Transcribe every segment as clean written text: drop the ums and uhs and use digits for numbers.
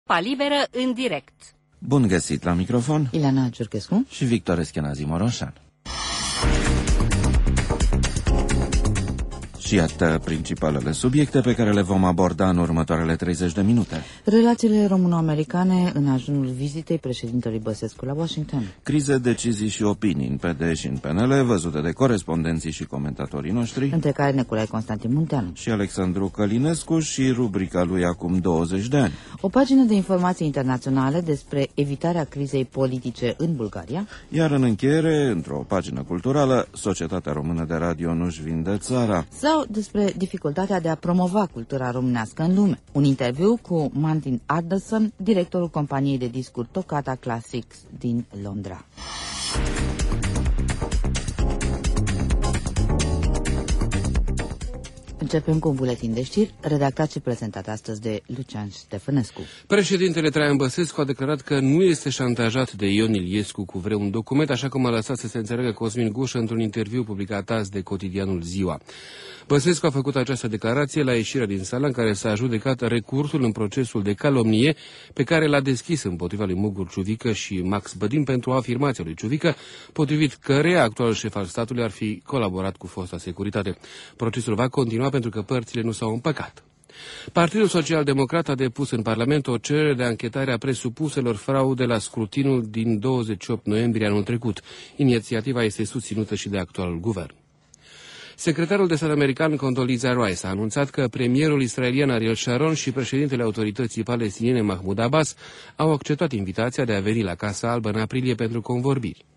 Europa Liberă în direct. Bun găsit la microfon, Ileana Ciurchescu și Victor Eschenazi Moroșan. Și iată principalele subiecte pe care le vom aborda în următoarele 30 de minute. Relațiile româno-americane în ajunul vizitei președintelui Băsescu la Washington. Crize, decizii și opinii în PD și în PNL, văzute de corespondenții și comentatorii noștri, între care Nicolae Constantin Munteanu și Alexandru Călinescu și rubrica lui acum 20 de ani. O pagină de informații internaționale despre evitarea crizei politice în Bulgaria. Iar în încheiere, într-o pagină culturală, Societatea Română de Radio nu-și vinde țara. Sau despre dificultatea de a promova cultura românească în lume. Un interviu cu Martin Anderson, directorul companiei de discuri Toccata Classics din Londra. Începem cu un buletin de știri, redactat și prezentat astăzi de Lucian Ștefănescu. Președintele Traian Băsescu a declarat că nu este șantajat de Ion Iliescu cu vreun document, așa cum a lăsat să se înțeleagă Cosmin Gușă într-un interviu publicat azi de cotidianul Ziua. Băsescu a făcut această declarație la ieșirea din sală în care s-a judecat recursul în procesul de calomnie pe care l-a deschis împotriva lui Mugur Ciuvică și Max Bădin pentru afirmația lui Ciuvică, potrivit căreia actualul șef al statului ar fi colaborat cu fosta securitate. Procesul va continua pentru că părțile nu s-au împăcat. Partidul Social-Democrat a depus în Parlament o cerere de anchetare a presupuselor fraude la scrutinul din 28 noiembrie anul trecut. Inițiativa este susținută și de actualul guvern. Secretarul de stat american Condoleezza Rice a anunțat că premierul israelian Ariel Sharon și președintele autorității palestiniene Mahmoud Abbas au acceptat invitația de a veni la Casa Albă în aprilie pentru convorbiri.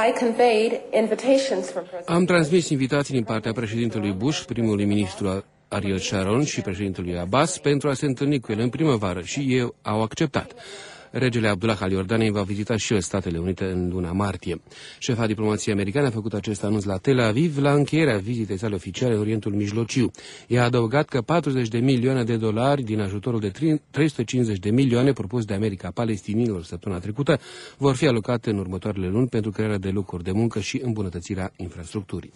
Am transmis invitații din partea președintelui Bush, primului ministru Ariel Sharon și președintelui Abbas pentru a se întâlni cu el în primăvară și ei au acceptat. Regele Abdullah al Iordaniei va vizita și el Statele Unite în luna martie. Șefa diplomației americane a făcut acest anunț la Tel Aviv la încheierea vizitei sale oficiale în Orientul Mijlociu. Ea a adăugat că 40 de milioane de dolari din ajutorul de 350 de milioane propus de America palestinilor săptămâna trecută vor fi alocate în următoarele luni pentru crearea de locuri de muncă și îmbunătățirea infrastructurii.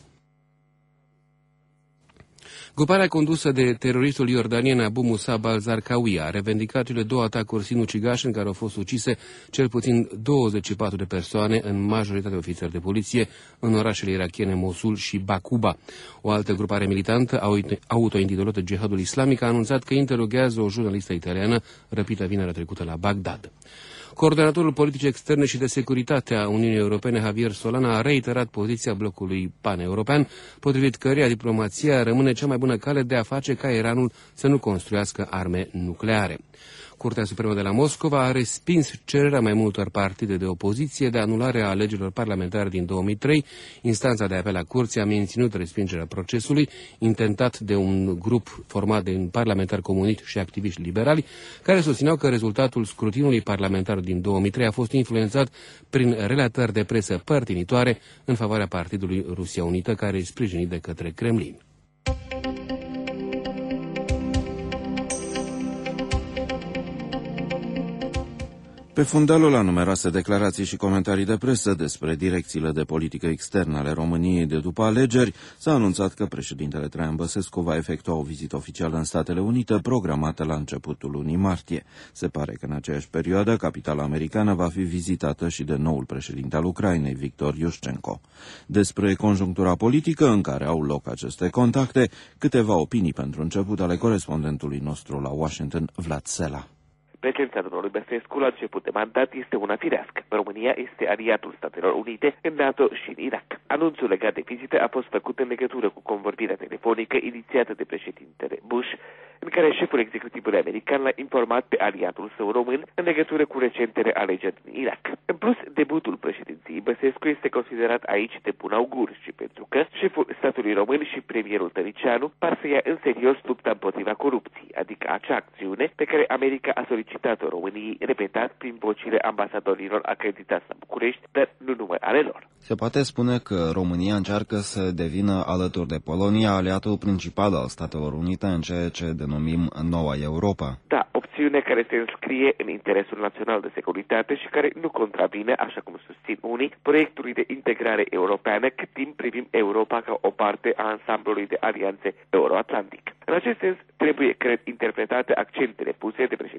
Gruparea condusă de teroristul iordanien Abu Musab al-Zarqawi a revendicat cele două atacuri sinucigașe în care au fost ucise cel puțin 24 de persoane, în majoritatea ofițeri de poliție, în orașele irakiene Mosul și Bakuba. O altă grupare militantă, autointitulată Jihadul Islamic, a anunțat că interoghează o jurnalistă italiană răpită vinerea trecută la Bagdad. Coordonatorul politic externe și de securitate a Uniunii Europene, Javier Solana, a reiterat poziția blocului pan-european, potrivit căreia diplomația rămâne cea mai bună cale de a face ca Iranul să nu construiască arme nucleare. Curtea Supremă de la Moscova a respins cererea mai multor partide de opoziție de anulare a alegerilor parlamentare din 2003. Instanța de apel a curții a menținut respingerea procesului, intentat de un grup format de un parlamentar comunist și activiști liberali, care susțineau că rezultatul scrutinului parlamentar din 2003 a fost influențat prin relatări de presă părtinitoare în favoarea partidului Rusia Unită, care e sprijinit de către Kremlin. Pe fundalul la numeroase declarații și comentarii de presă despre direcțiile de politică externă ale României de după alegeri, s-a anunțat că președintele Traian Băsescu va efectua o vizită oficială în Statele Unite, programată la începutul lunii martie. Se pare că în aceeași perioadă, capitala americană va fi vizitată și de noul președinte al Ucrainei, Victor Iușcenco. Despre conjunctura politică în care au loc aceste contacte, câteva opinii pentru început ale corespondentului nostru la Washington, Vlad Sela. Prezența domnului Băsescu la început de mandat este una firească. România este aliatul Statelor Unite în NATO și în Irak. Anunțul legat de vizită a fost făcut în legătură cu convorbirea telefonică inițiată de președintele Bush, în care șeful executivului american l-a informat pe aliatul său român în legătură cu recentele alegeri din Irak. În plus, debutul președinției Băsescu este considerat aici de bun augur și pentru că șeful statului român și premierul Tăricianu par să ia în serios lupta împotriva corupției, adică acea acțiune pe care America a solicitat-o României repetat prin vocile ambasadorilor acreditați la București, dar nu numai ale lor. Se poate spune că România încearcă să devină, alături de Polonia, aliatul principal al Statelor Unite în ceea ce denumim Noua Europa. Da, opțiune care se înscrie în interesul național de securitate și care nu contravine, așa cum susțin unii, proiectului de integrare europeană, cât timp privim Europa ca o parte a ansamblului de alianțe euroatlantic. În acest sens, trebuie, cred, interpretate accentele puse de președintele Băsescu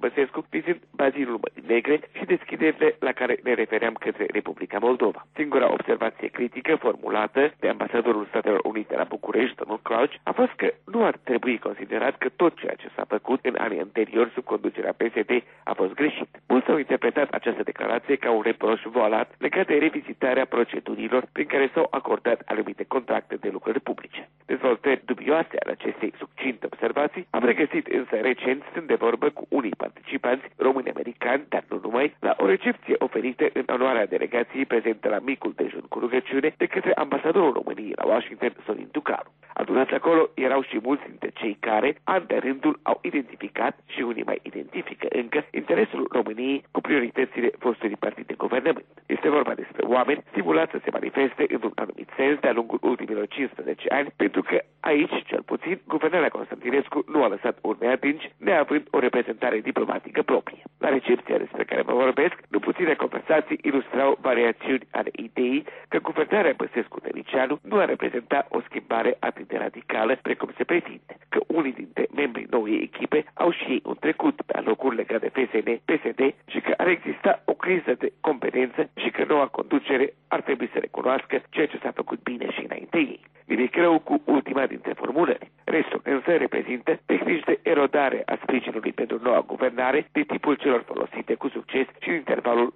Băsescu vizând bazinul Mării Negre și deschiderile la care ne refeream către Republica Moldova. Singura observație critică formulată de ambasadorul Statelor Unite la București, domnul Crouch, a fost că nu ar trebui considerat că tot ceea ce s-a făcut în anii anteriori sub conducerea PSD a fost greșit. Mulți au interpretat această declarație ca un reproș voalat legat de revizitarea procedurilor prin care s-au acordat anumite contracte de lucrări publice. Dezvoltări dubioase ale acestei succinte observații am regăsit însă recent, stând de vorbă cu unii participanți români-americani, dar nu numai, la o recepție oferită în onoarea delegației prezentă la micul dejun cu rugăciune de către ambasadorul României la Washington, Sorin Tucaru. Adunați acolo erau și mulți dintre cei care, an de rândul, au identificat și unii mai identifică încă interesul României cu prioritățile fostului partid de guvernământ. Este vorba despre oameni stimulați să se manifeste într-un anumit sens de-a lungul ultimilor 15 ani, pentru că aici, cel puțin, guvernarea Constantinescu nu a lăsat urme adânci, neavând o reprezentare diplomatică proprie. La recepția despre care vă vorbesc, nu puține conversații ilustrau variațiuni ale ideii că guvernarea Băsescu-Tănicianu nu ar reprezenta o schimbare atât de radicală precum se pretinde, că unii dintre membrii noii echipe au și ei un trecut pe alocuri legat de FSN-PSD și că ar exista o criză de competență și că noua conducere ar trebui să recunoască ceea ce s-a făcut bine și înainte ei. Nimic rău cu ultima dintre formulări. Restul însă reprezintă tehnici de erodare a sprijinului pentru noua guvernare de tipul celor folosite cu succes și în intervalul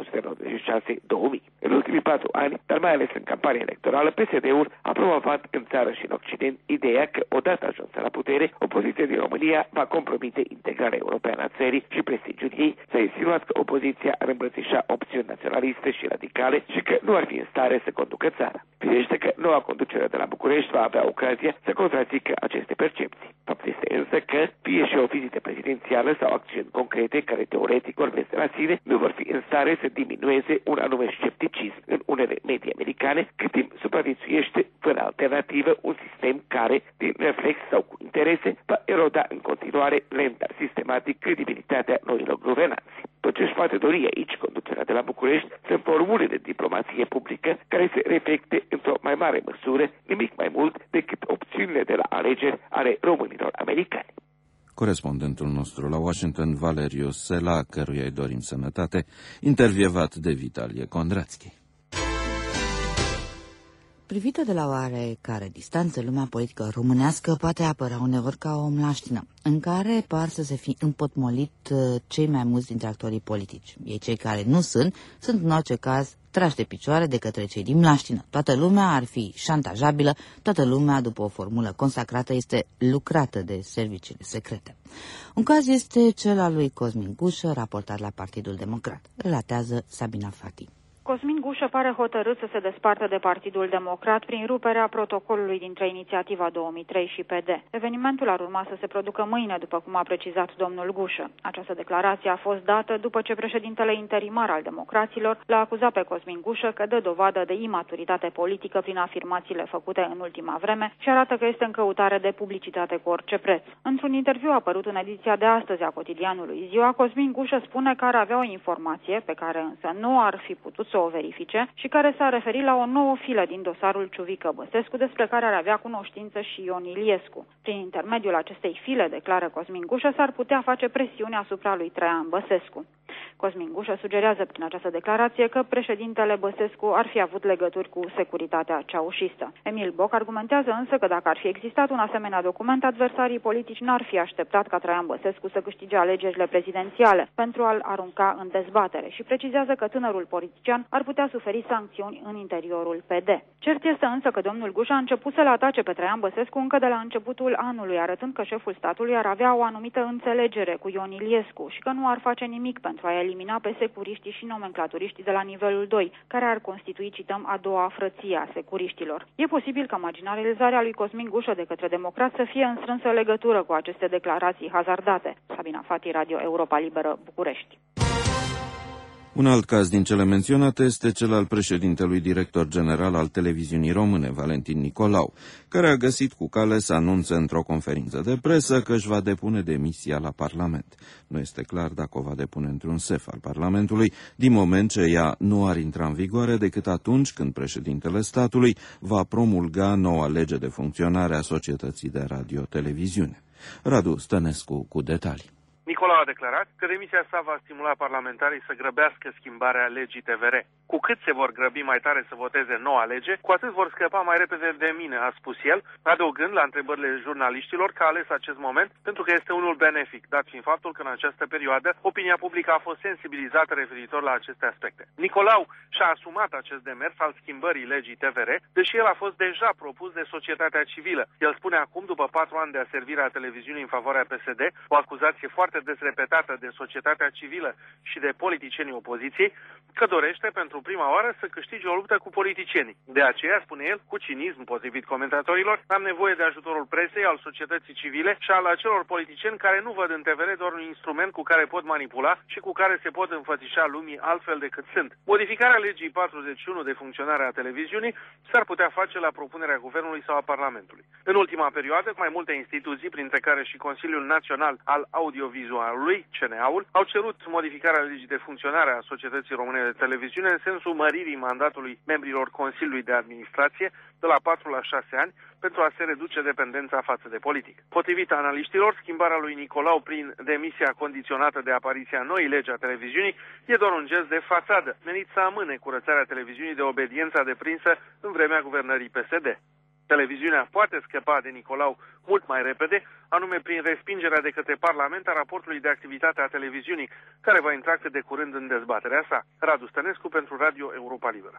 1996-2000. În ultimii 4 ani, dar mai ales în campania electorală, PSD-ul a promovat în țară și în Occident ideea că, odată ajunsă la putere, opoziția din România va compromite integrarea europeană a țării și prestigiul ei, s-a insinuat că opoziția ar îmbrățișa opțiuni naționaliste și radicale și că nu ar fi în stare să conducă țara. Firește că noua conducere de la București va avea ocazia să contrazică aceste percepții. Fapt este însă că, fie și o vizită prezidențială sau acțiuni concrete care teoretic vorbesc de la sine, nu vor fi în stare să diminueze un anume scepticism în unele medii americane, cât timp supraviețuiește fără alternativă un sistem care, din reflex sau cu interese, va eroda în continuare lent, dar sistematic credibilitatea noilor guvernanți. Tot ce își poate dori aici conducerea de la București sunt formule de diplomație publică care se reflecte într-o mai mare măsură, nimic mai mult decât opțiunile de la alegeri ale românilor americani. Corespondentul nostru la Washington, Valeriu Sela, căruia îi dorim sănătate, intervievat de Vitalie Kondratsky. Privită de la oarecare distanță, lumea politică românească poate apărea uneori ca o mlaștină, în care par să se fi împotmolit cei mai mulți dintre actorii politici. Ei, cei care nu sunt în orice caz trași de picioare de către cei din mlaștină. Toată lumea ar fi șantajabilă, toată lumea, după o formulă consacrată, este lucrată de serviciile secrete. Un caz este cel al lui Cosmin Gușă, raportat la Partidul Democrat. Relatează Sabina Fati. Cosmin Gușă pare hotărât să se despartă de Partidul Democrat prin ruperea protocolului dintre Inițiativa 2003 și PD. Evenimentul ar urma să se producă mâine, după cum a precizat domnul Gușă. Această declarație a fost dată după ce președintele interimar al democraților l-a acuzat pe Cosmin Gușă că dă dovadă de imaturitate politică prin afirmațiile făcute în ultima vreme și arată că este în căutare de publicitate cu orice preț. Într-un interviu apărut în ediția de astăzi a cotidianului Ziua, Cosmin Gușă spune că ar avea o informație pe care însă nu ar fi putut să o verifice și care s-a referit la o nouă filă din dosarul Ciuvică-Băsescu, despre care ar avea cunoștință și Ion Iliescu. Prin intermediul acestei file, declară Cosmin Gușă, s-ar putea face presiune asupra lui Traian Băsescu. Cosmin Gușă sugerează prin această declarație că președintele Băsescu ar fi avut legături cu securitatea ceaușistă. Emil Boc argumentează însă că dacă ar fi existat un asemenea document, adversarii politici n-ar fi așteptat ca Traian Băsescu să câștige alegerile prezidențiale pentru a-l arunca în dezbatere și precizează că tânărul politician ar putea suferi sancțiuni în interiorul PD. Cert este însă că domnul Gușă a început să-l atace pe Traian Băsescu încă de la începutul anului, arătând că șeful statului ar avea o anumită înțelegere cu Ion Iliescu și că nu ar face nimic pentru a elimina pe securiștii și nomenclaturiștii de la nivelul 2, care ar constitui, cităm, a doua frăție a securiștilor. E posibil ca marginalizarea lui Cosmin Gușă de către democrat să fie în strânsă legătură cu aceste declarații hazardate. Sabina Fati, Radio Europa Liberă, București. Un alt caz din cele menționate este cel al președintelui director general al televiziunii române, Valentin Nicolau, care a găsit cu cale să anunțe într-o conferință de presă că își va depune demisia la Parlament. Nu este clar dacă o va depune într-un sef al Parlamentului, din moment ce ea nu ar intra în vigoare decât atunci când președintele statului va promulga noua lege de funcționare a societății de radio-televiziune. Radu Stănescu cu detalii. Nicolau a declarat că demisia sa va stimula parlamentarii să grăbească schimbarea legii TVR. Cu cât se vor grăbi mai tare să voteze noua lege, cu atât vor scăpa mai repede de mine, a spus el, adăugând la întrebările jurnaliștilor că a ales acest moment pentru că este unul benefic, dat fiind faptul că în această perioadă opinia publică a fost sensibilizată referitor la aceste aspecte. Nicolau și-a asumat acest demers al schimbării legii TVR, deși el a fost deja propus de societatea civilă. El spune acum, după 4 ani de aservire a televiziunii în favoarea PSD, o acuzație foarte des repetată de societatea civilă și de politicienii opoziției, că dorește pentru prima oară să câștige o luptă cu politicienii. De aceea, spune el, cu cinism, potrivit comentatorilor, am nevoie de ajutorul presei, al societății civile și al acelor politicieni care nu văd în TVR doar un instrument cu care pot manipula și cu care se pot înfățișa lumii altfel decât sunt. Modificarea legii 41 de funcționare a televiziunii s-ar putea face la propunerea Guvernului sau a Parlamentului. În ultima perioadă, mai multe instituții, printre care și Consiliul Național al Audiovizualului, CNA-ul, au cerut modificarea legii de funcționare a Societății Române de Televiziune în sensul măririi mandatului membrilor Consiliului de Administrație de la 4 la 6 ani pentru a se reduce dependența față de politică. Potrivit analiștilor, schimbarea lui Nicolau prin demisia condiționată de apariția noii legi a televiziunii e doar un gest de fațadă, menit să amâne curățarea televiziunii de obediența deprinsă în vremea guvernării PSD. Televiziunea poate scăpa de Nicolau mult mai repede, anume prin respingerea de către Parlament a raportului de activitate a televiziunii, care va intra cât de curând în dezbaterea sa. Radu Stănescu pentru Radio Europa Liberă.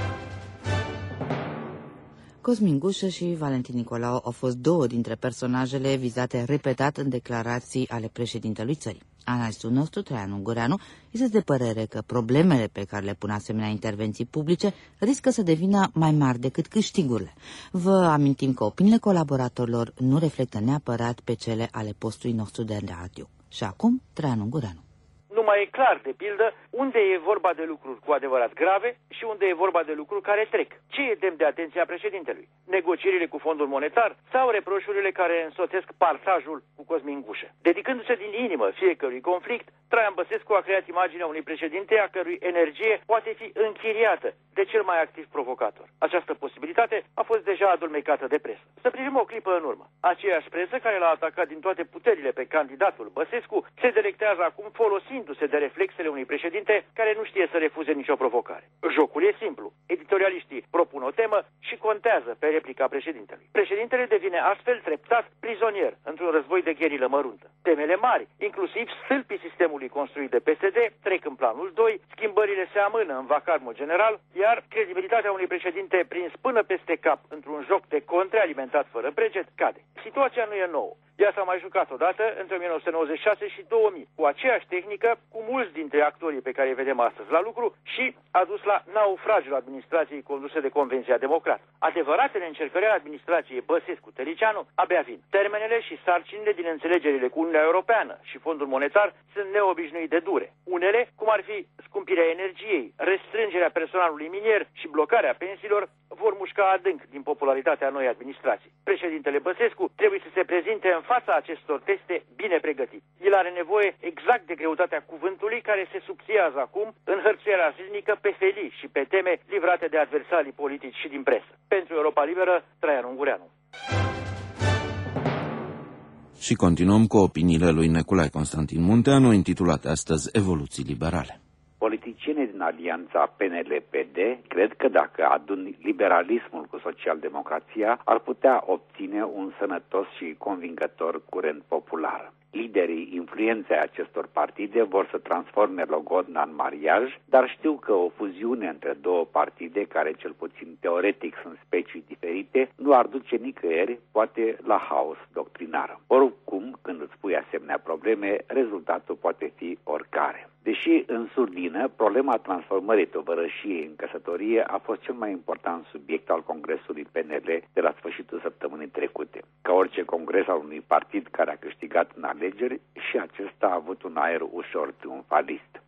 Cosmin Gușă și Valentin Nicolau au fost două dintre personajele vizate repetat în declarații ale președintelui țării. Analistul nostru, Traian Ungureanu, este de părere că problemele pe care le pun asemenea intervenții publice riscă să devină mai mari decât câștigurile. Vă amintim că opiniile colaboratorilor nu reflectă neapărat pe cele ale postului nostru de radio. Și acum, Traian Ungureanu. Nu mai e clar, de pildă, unde e vorba de lucruri cu adevărat grave și unde e vorba de lucruri care trec. Ce e demn de atenția președintelui? Negocierile cu Fondul Monetar sau reproșurile care însoțesc parsajul cu Cosmin Gușă? Dedicându-se din inimă fiecărui conflict, Traian Băsescu a creat imaginea unui președinte a cărui energie poate fi închiriată de cel mai activ provocator. Această posibilitate a fost deja adulmecată de presă. Să privim o clipă în urmă. Aceeași presă care l-a atacat din toate puterile pe candidatul Băsescu se delectează acum folosindu-se de reflexele unui președinte care nu știe să refuze nicio provocare. Jocul e simplu. Editorialiștii propun o temă și contează pe replica președintelui. Președintele devine astfel treptat prizonier într-un război de gherilă măruntă. Temele mari, inclusiv stâlpii sistemului construit de PSD, trec în planul 2, schimbările se amână în vacarmul general, iar credibilitatea unui președinte prins până peste cap într-un joc de contre alimentat fără preget cade. Situația nu e nouă. Ea s-a mai jucat odată între 1996 și 2000, cu aceeași tehnică, cu mulți dintre actorii pe care îi vedem astăzi la lucru și a dus la naufragiul administrației conduse de Convenția Democrată. Adevăratele încercări ale administrației Băsescu-Tăricianu abia vin. Termenele și sarcinile din înțelegerile cu Uniunea Europeană și Fondul Monetar sunt neobișnuit de dure. Unele, cum ar fi scumpirea energiei, restrângerea personalului minier și blocarea pensiilor, vor mușca adânc din popularitatea noi administrații. Președintele Băsescu trebuie să se prezinte în fața acestor teste bine pregătit. El are nevoie exact de greutatea cuvântului care se subțiază acum în hărțuirea zilnică pe felii și pe teme livrate de adversarii politici și din presă. Pentru Europa Liberă, Traian Ungureanu. Și continuăm cu opiniile lui Nicolae Constantin Munteanu, intitulate astăzi Evoluții liberale. Politicienii din alianța PNL-PD cred că dacă adun liberalismul cu social-democrația, ar putea obține un sănătos și convingător curent popular. Liderii influenței acestor partide vor să transforme Logodna în mariaj, dar știu că o fuziune între două partide, care cel puțin teoretic sunt specii diferite, nu ar duce nicăieri, poate la haos doctrinar. Oricum, când îți pui asemenea probleme, rezultatul poate fi oricare. Deși în surdină, problema transformării tovărășiei în căsătorie a fost cel mai important subiect al Congresului PNL de la sfârșitul săptămânii trecute. Ca orice congres al unui partid care a câștigat în alegeri, și acesta a avut un aer ușor triumfalist.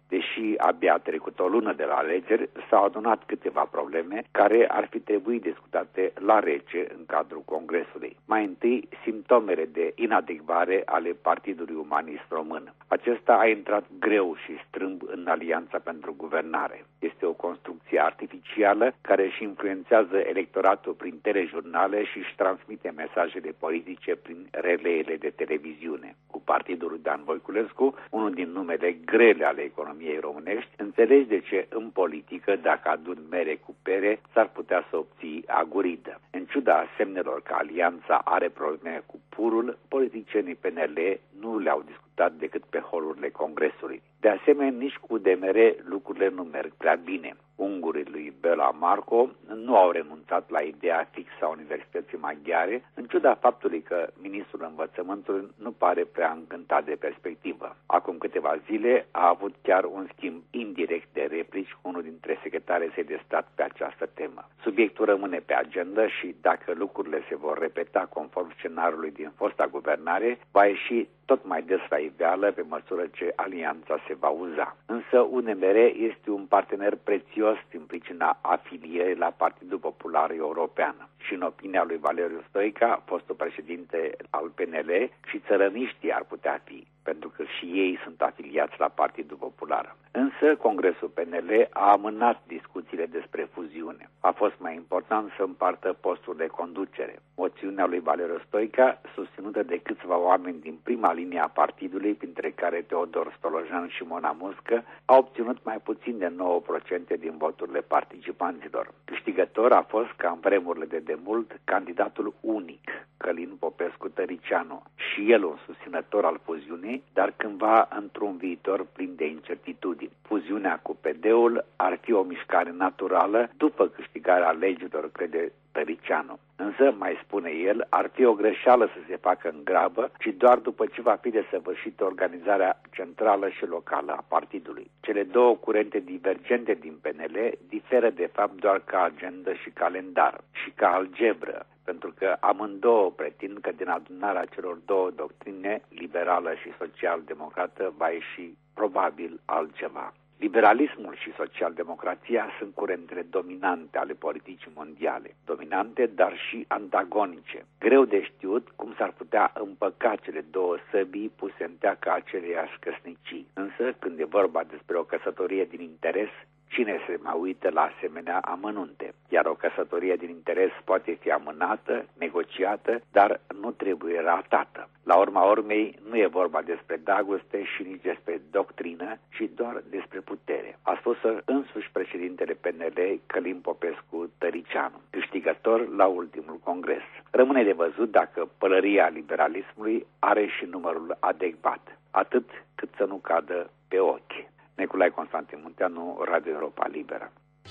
Deși abia a trecut o lună de la alegeri, s-au adunat câteva probleme care ar fi trebuit discutate la rece în cadrul Congresului. Mai întâi, simptomele de inadecvare ale Partidului Umanist Român. Acesta a intrat greu și strâmb în Alianța pentru Guvernare. Este o construcție artificială care își influențează electoratul prin telejurnale și își transmite mesajele politice prin releele de televiziune. Cu Partidul lui Dan Voiculescu, unul din numele grele ale economiei românești, înțelegi de ce în politică, dacă adun mere cu pere, s-ar putea să obții aguridă. În ciuda semnelor că Alianța are probleme cu purul, politicienii PNL nu le-au discutat decât pe holurile Congresului. De asemenea, nici cu UDMR lucrurile nu merg prea bine. Ungurii lui Bela Marco nu au renunțat la ideea fixă a Universității Maghiare, în ciuda faptului că ministrul învățământului nu pare prea încântat de perspectivă. Acum câteva zile a avut chiar un schimb indirect de replici cu unul dintre secretarii săi de stat pe această temă. Subiectul rămâne pe agenda și dacă lucrurile se vor repeta conform scenariului din fosta guvernare, va ieși tot mai des la iveală pe măsură ce alianța se va uza. Însă UNMR este un partener prețios din pricina afilierii la Partidul Popular European. Și în opinia lui Valeriu Stoica, fostul președinte al PNL, și țărăniștii ar putea fi, pentru că și ei sunt afiliați la Partidul Popular. Însă, Congresul PNL a amânat discuțiile despre fuziune. A fost mai important să împartă postul de conducere. Moțiunea lui Valeriu Stoica, susținută de câțiva oameni din prima linie a partidului, printre care Teodor Stolojan și Mona Muscă, a obținut mai puțin de 9% din voturile participanților. Câștigător a fost, ca în vremurile de demult, candidatul unic, Călin Popescu-Tăricianu, și el un susținător al fuziunii, dar cândva într-un viitor plin de incertitudini. Fuziunea cu PD-ul ar fi o mișcare naturală după câștigarea alegerilor, crede Tăricianu. Însă, mai spune el, ar fi o greșeală să se facă în grabă, ci doar după ce va fi desăvârșită organizarea centrală și locală a partidului. Cele două curente divergente din PNL diferă de fapt doar ca agenda și calendar și ca algebră, pentru că amândouă pretind că din adunarea celor două doctrine, liberală și social-democrată, va ieși probabil altceva. Liberalismul și social-democrația sunt curentele dominante ale politicii mondiale. Dominante, dar și antagonice. Greu de știut cum s-ar putea împăca cele două săbii puse în teacă aceleiași căsnicii. Însă, când e vorba despre o căsătorie din interes, cine se mai uită la asemenea amănunte? Iar o căsătorie din interes poate fi amânată, negociată, dar nu trebuie ratată. La urma urmei, nu e vorba despre dragoste și nici despre doctrină, ci doar despre putere. A spus însuși președintele PNL, Călin Popescu-Tăricianu, câștigător la ultimul congres. Rămâne de văzut dacă pălăria liberalismului are și numărul adecvat, atât cât să nu cadă pe ochi. Nicolae Constantin Munteanu, Radio Europa Liberă.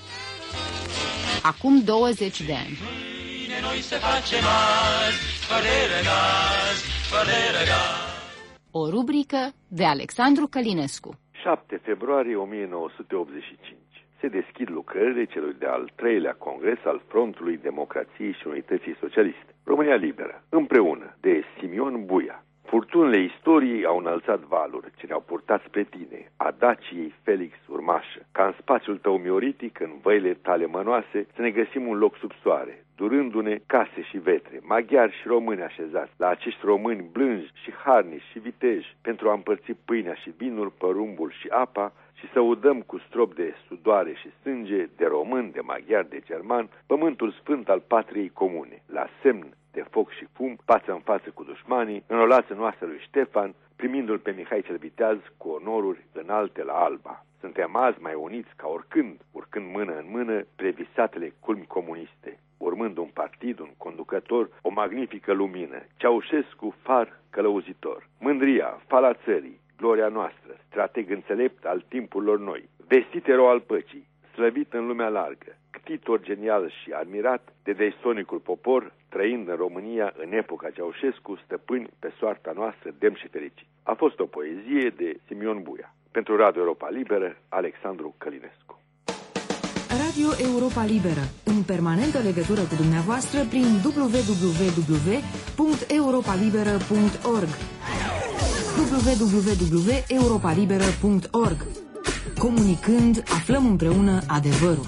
Acum 20 de ani. Mâine noi se facem azi, fără gaz, fără gaz. O rubrică de Alexandru Călinescu. 7 februarie 1985. Se deschid lucrările celui de-al treilea congres al Frontului Democrației și Unității Socialiste. România Liberă, împreună de Simion Buia. Furtunile istoriei au înălțat valuri ce ne-au purtat spre tine, a Daciei Felix urmașă, ca în spațiul tău mioritic, în văile tale mănoase, să ne găsim un loc sub soare, durându-ne case și vetre, maghiari și români așezați, la acești români blânji și harnici și viteji, pentru a împărți pâinea și vinul, părumbul și apa, și să udăm cu strop de sudoare și sânge, de român, de maghiar, de german, pământul sfânt al patriei comune, la semn de foc și fum, față în față cu dușmanii, înrolați în oastea lui Ștefan, primindu-l pe Mihai cel Viteaz cu onoruri înalte la Alba. Suntem azi mai uniți ca oricând, urcând mână în mână previsatele culmi comuniste, urmând un partid, un conducător, o magnifică lumină, Ceaușescu, far călăuzitor. Mândria, fala țării, gloria noastră, strateg înțelept al timpurilor noi, vestit erou al păcii, slăvit în lumea largă, ctitor genial și admirat de deistonicul popor, trăind în România în epoca Ceaușescu, stăpâni pe soarta noastră, demn și fericit. A fost o poezie de Simion Buia. Pentru Radio Europa Liberă, Alexandru Călinescu. Radio Europa Liberă, în permanentă legătură cu dumneavoastră prin www.europalibera.org www.europalibera.org Comunicând, aflăm împreună adevărul.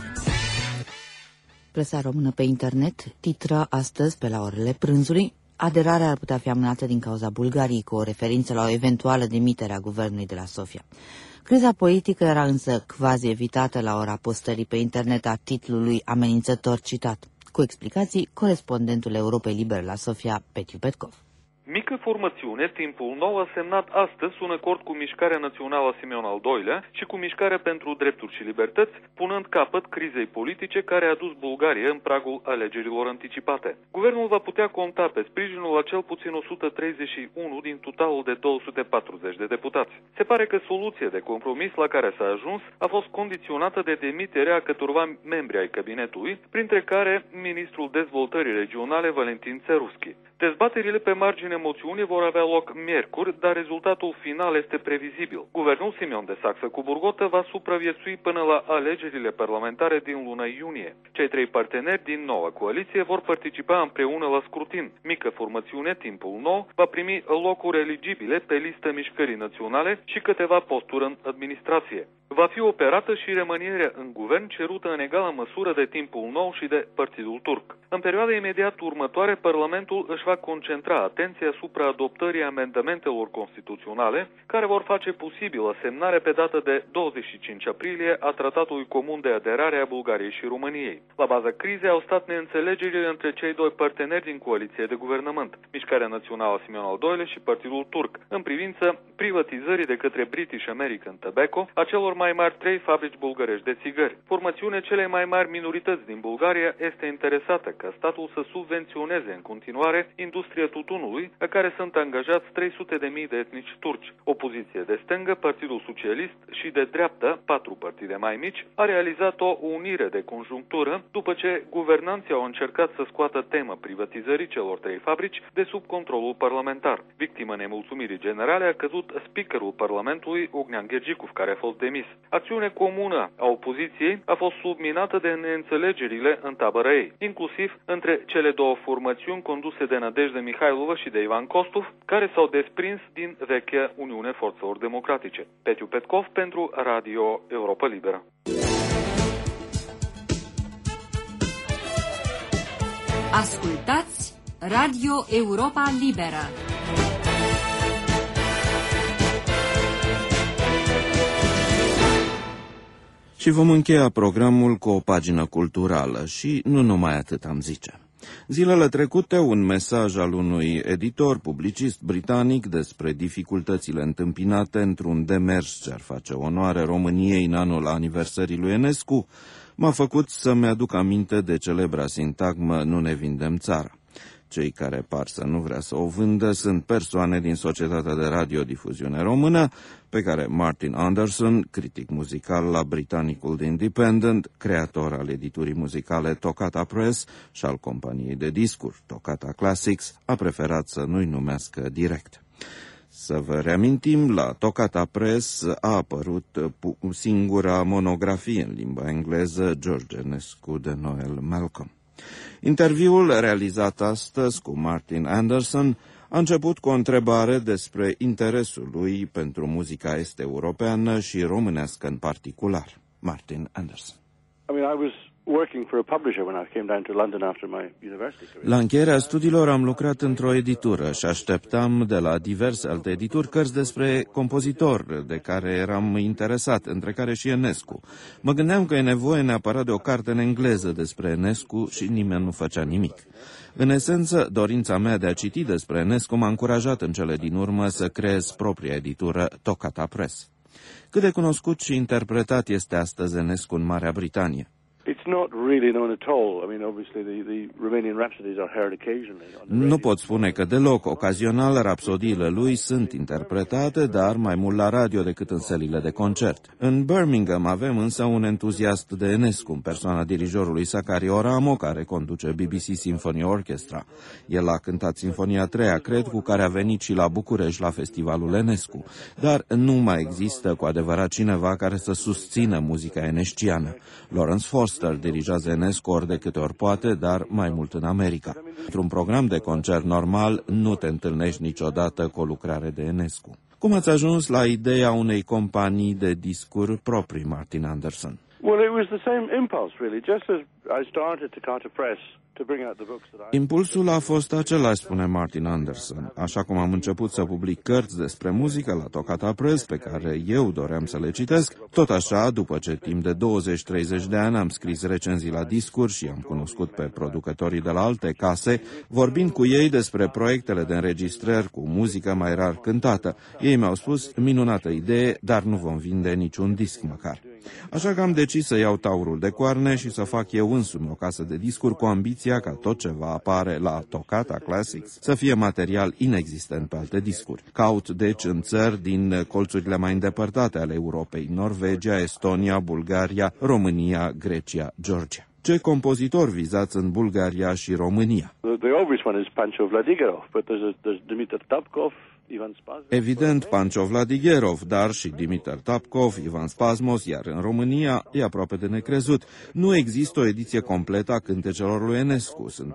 Presa română pe internet titră astăzi, pe la orele prânzului, aderarea ar putea fi amânată din cauza Bulgariei, cu o referință la o eventuală demitere a guvernului de la Sofia. Criza politică era însă quasi evitată la ora postării pe internet a titlului amenințător citat. Cu explicații, corespondentul Europei Libere la Sofia, Petiu Petkov. Mică formațiune, Timpul Nou, a semnat astăzi un acord cu Mișcarea Națională Simeon al II-lea și cu Mișcarea pentru Drepturi și Libertăți, punând capăt crizei politice care a dus Bulgaria în pragul alegerilor anticipate. Guvernul va putea conta pe sprijinul la cel puțin 131 din totalul de 240 de deputați. Se pare că soluția de compromis la care s-a ajuns a fost condiționată de demiterea câtorva membri ai cabinetului, printre care ministrul dezvoltării regionale Valentin Țeruschi. Dezbaterile pe marginea moțiunii vor avea loc miercuri, dar rezultatul final este previzibil. Guvernul Simeon de Saxă-Coburgotă va supraviețui până la alegerile parlamentare din luna iunie. Cei trei parteneri din noua coaliție vor participa împreună la scrutin. Mică formațiune, Timpul Nou, va primi locuri eligibile pe listă Mișcării Naționale și câteva posturi în administrație. Va fi operată și rămânierea în guvern cerută în egală măsură de Timpul Nou și de Partidul Turc. În perioada imediat următoare, Parlamentul își va concentra atenția asupra adoptării amendamentelor constituționale care vor face posibilă semnarea pe dată de 25 aprilie a Tratatului Comun de Aderare a Bulgariei și României. La baza crizei au stat neînțelegerile între cei doi parteneri din coaliție de guvernământ, Mișcarea Națională Simeon al II-lea și Partidul Turc, în privința privatizării de către British American Tobacco a celor mai mari 3 fabrici bulgărești de țigări. Formațiunea celei mai mari minorități din Bulgaria este interesată ca statul să subvenționeze în continuare industria tutunului, a care sunt angajați 300.000 de etnici turci. Opoziție de stângă, Partidul Socialist și de dreapta, 4 partide mai mici, a realizat o unire de conjunctură după ce guvernanții au încercat să scoată tema privatizării celor 3 fabrici de sub controlul parlamentar. Victima nemulțumirii generale a căzut speakerul Parlamentului, Ognean Ghergicov, care a fost demis. Acțiunea comună a opoziției a fost subminată de neînțelegerile în tabăra ei, inclusiv între cele două formațiuni conduse de Nadejda Mihailova și de Ivan Kostov, care s-au desprins din vechea Uniune Forțelor Democratice. Petiu Petkov pentru Radio Europa Liberă. Ascultați Radio Europa Liberă. Și vom încheia programul cu o pagină culturală și nu numai atât am zice. Zilele trecute, un mesaj al unui editor publicist britanic despre dificultățile întâmpinate într-un demers ce ar face onoare României în anul aniversării lui Enescu m-a făcut să-mi aduc aminte de celebra sintagmă "nu ne vindem țara". Cei care par să nu vrea să o vândă sunt persoane din societatea de radiodifuziune română, pe care Martin Anderson, critic muzical la britanicul The Independent, creator al editurii muzicale Toccata Press și al companiei de discuri Toccata Classics, a preferat să nu-i numească direct. Să vă reamintim, la Toccata Press a apărut singura monografie în limba engleză, George Enescu de Noel Malcolm. Interviul realizat astăzi cu Martin Anderson a început cu o întrebare despre interesul lui pentru muzica est-europeană și românească în particular. Martin Anderson. La încheierea studiilor am lucrat într-o editură și așteptam de la diverse alte edituri cărți despre compozitori de care eram interesat, între care și Enescu. Mă gândeam că e nevoie neapărat de o carte în engleză despre Enescu și nimeni nu făcea nimic. În esență, dorința mea de a citi despre Enescu m-a încurajat în cele din urmă să creez propria editură Toccata Press. Cât de cunoscut și interpretat este astăzi Enescu în Marea Britanie? Nu pot spune că deloc. Ocazional, rapsodiile lui sunt interpretate, dar mai mult la radio decât în sălile de concert. În Birmingham avem însă un entuziast de Enescu, în persoana dirijorului Sakari Oramo, care conduce BBC Symphony Orchestra. El a cântat Sinfonia 3, cred, cu care a venit și la București la festivalul Enescu. Dar nu mai există cu adevărat cineva care să susțină muzica enesciană. Lawrence Foster dirigează Enescu ori de câte ori poate, dar mai mult în America. Într-un program de concert normal nu te întâlnești niciodată cu o lucrare de Enescu. Cum ați ajuns la ideea unei companii de discuri proprii, Martin Anderson? Well, it was the same impulse, really. Just as I started to Carter Press to bring out the books that I... Impulsul a fost același, spune Martin Anderson. Așa cum am început să public cărți despre muzică la Toccata Press, pe care eu doream să le citesc, tot așa, după ce timp de 20-30 de ani am scris recenzii la discuri și am cunoscut pe producătorii de la alte case, vorbind cu ei despre proiectele de înregistrări cu muzică mai rar cântată. Ei mi-au spus, minunată idee, dar nu vom vinde niciun disc măcar. Așa că am decis să iau taurul de coarne și să fac eu însumi o casă de discuri cu ambiția ca tot ce va apare la Toccata Classics să fie material inexistent pe alte discuri. Caut deci în țări din colțurile mai îndepărtate ale Europei, Norvegia, Estonia, Bulgaria, România, Grecia, Georgia. Ce compozitori vizați în Bulgaria și România? The obvious one is Pancho Vladigerov, but there's Dimitar Tapkov, Ivan Spasmos. Evident, Pancho Vladigerov, dar și Dimitar Tapkov, Ivan Spasmos, iar în România e aproape de necrezut. Nu există o ediție completă a cântecelor lui Enescu. Sunt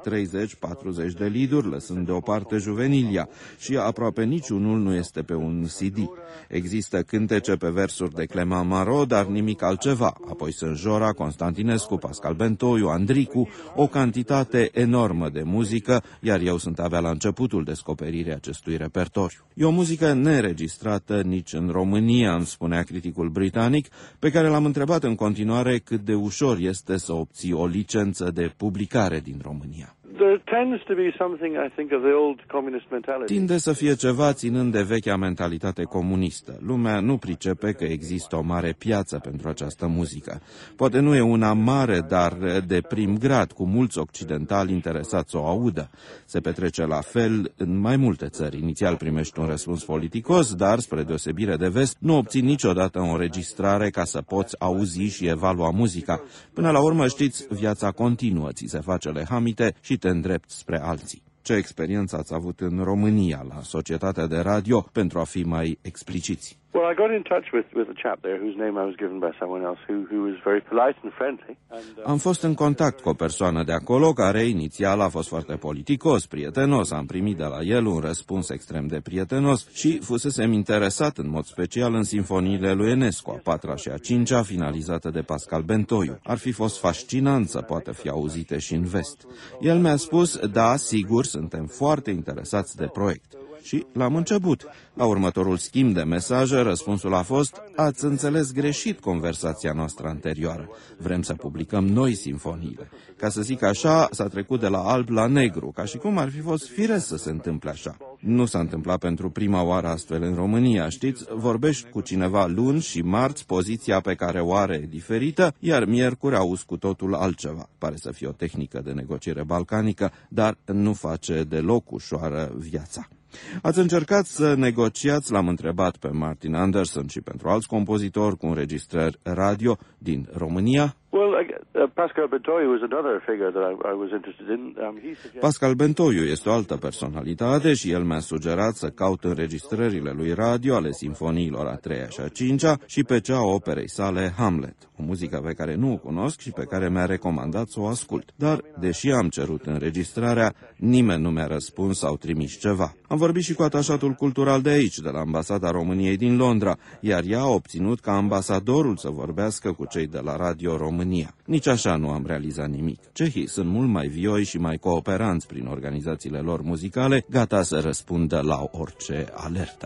30-40 de lead-uri, lăsând deoparte Juvenilia, și aproape niciunul nu este pe un CD. Există cântece pe versuri de Clement Marot, dar nimic altceva. Apoi sunt Jora, Constantinescu, Pascal Bentoiu, Andricu, o cantitate enormă de muzică, iar eu sunt abia la începutul descoperirii acestui repertoriu. E o muzică neregistrată nici în România, îmi spunea criticul britanic, pe care l-am întrebat în continuare cât de ușor este să obții o licență de publicare din România. There tends to be something, I think, of the old communist mentality. Tinde să fie ceva ținând de vechea mentalitate comunistă. Lumea nu pricepe că există o mare piață pentru această muzică. Poate nu e una mare, dar de prim grad, cu mulți occidentali interesați să o audă. Se petrece la fel în mai multe țări. Inițial primești un răspuns politicos, dar, spre deosebire de vest, nu obții niciodată o înregistrare ca să poți auzi și evalua muzica. Până la urmă, știți, viața continuă, ți se face lehamite și te îndrepți spre alții. Ce experiență ați avut în România, la Societatea de Radio, pentru a fi mai expliciți? Well, I got in touch with a chap there whose name I was given by someone else who was very polite and friendly. Am fost în contact cu o persoană de acolo care inițial a fost foarte politicos, prietenos. Am primit de la el un răspuns extrem de prietenos și fusesem interesat în mod special în sinfoniile lui Enescu, a patra și a cincea, finalizată de Pascal Bentoiu. Ar fi fost fascinant să poată fi auzite și în vest. El mi-a spus, da, sigur, suntem foarte interesați de proiect. Și l-am început. La următorul schimb de mesaje, răspunsul a fost, ați înțeles greșit conversația noastră anterioară. Vrem să publicăm noi sinfoniile. Ca să zic așa, s-a trecut de la alb la negru, ca și cum ar fi fost firesc să se întâmple așa. Nu s-a întâmplat pentru prima oară astfel în România, știți? Vorbești cu cineva luni și marți, poziția pe care o are e diferită, iar miercuri auzi cu totul altceva. Pare să fie o tehnică de negociere balcanică, dar nu face deloc ușoară viața. Ați încercat să negociați, l-am întrebat pe Martin Anderson și pentru alți compozitori cu înregistrări radio din România? Pascal Bentoiu was another figure that I was interested in. Pascal Bentoiu este o altă personalitate și el mi-a sugerat să caut înregistrările lui radio ale sinfoniilor a treia și a cincea și pe cea a operei sale Hamlet, o muzică pe care nu o cunosc și pe care mi-a recomandat să o ascult. Dar, deși am cerut înregistrarea, nimeni nu mi-a răspuns sau trimis ceva. Am vorbit și cu atașatul cultural de aici, de la Ambasada României din Londra, iar ea a obținut ca ambasadorul să vorbească cu cei de la Radio România. Nici așa nu am realizat nimic. Cehii sunt mult mai vioi și mai cooperanți prin organizațiile lor muzicale, gata să răspundă la orice alertă.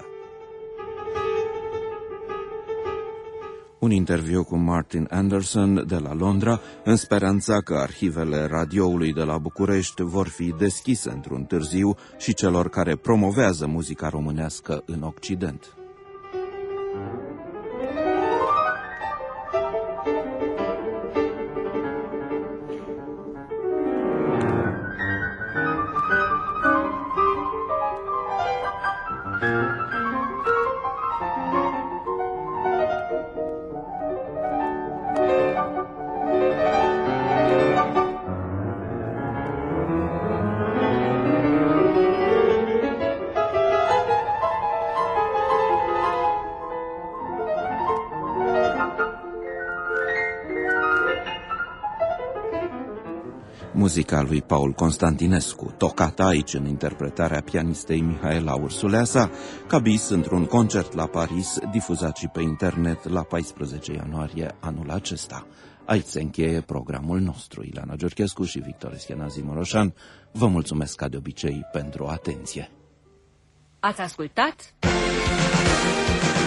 Un interviu cu Martin Anderson de la Londra, în speranța că arhivele radioului de la București vor fi deschise într-un târziu și celor care promovează muzica românească în Occident. muzica lui Paul Constantinescu, tocată aici în interpretarea pianistei Mihaela Ursuleasa, ca bis într-un concert la Paris, difuzat și pe internet la 14 ianuarie anul acesta. Aici se încheie programul nostru. Ileana Giurchescu și Victor Eschenazi Moroșan vă mulțumesc ca de obicei pentru atenție. Ați ascultat